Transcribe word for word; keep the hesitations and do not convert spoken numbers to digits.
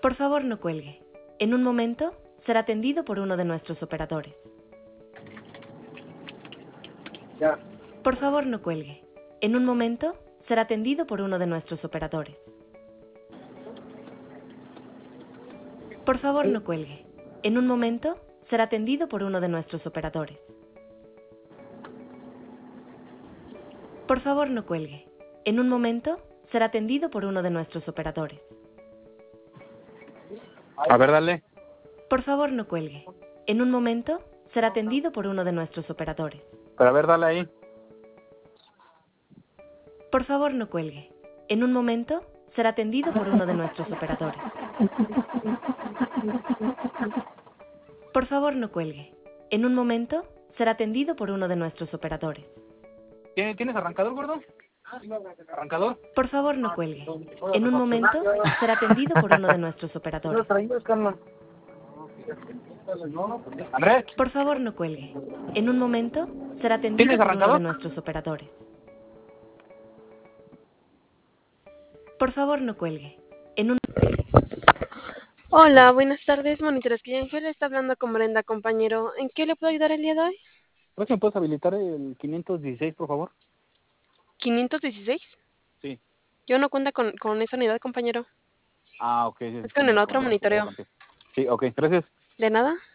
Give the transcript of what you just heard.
Por favor, no cuelgue. En un momento, será atendido por uno de nuestros operadores. Ya. Por favor, no cuelgue. En un momento, será atendido por uno de nuestros operadores. Por favor, no cuelgue. En un momento, será atendido por uno de nuestros operadores. Por favor, no cuelgue. En un momento, será atendido por uno de nuestros operadores. A ver, dale. Por favor, no cuelgue. En un momento, será atendido por uno de nuestros operadores. Pero a ver, dale ahí. Por favor, no cuelgue. En un momento, será atendido por uno de nuestros operadores. Por favor, no cuelgue. En un momento, será atendido por uno de nuestros operadores. ¿Tienes arrancador, gordo? ¿Arrancador? Por favor, no cuelgue. En un momento, será atendido por uno de nuestros operadores. Andrés, Por favor, no cuelgue. En un momento, será atendido ¿tienes por uno de arrancador? nuestros operadores. Por favor, no cuelgue. En un... Hola, buenas tardes, monitores que Ángel está hablando con Brenda, compañero. ¿En qué le puedo ayudar el día de hoy? ¿Crees que me puedes habilitar el quinientos dieciséis, por favor? ¿quinientos dieciséis? Sí. Yo no cuenta con, con esa unidad, compañero. Ah, ok. Sí, Es sí, con el me otro comunico monitoreo. contigo. Sí, ok, gracias. ¿De nada?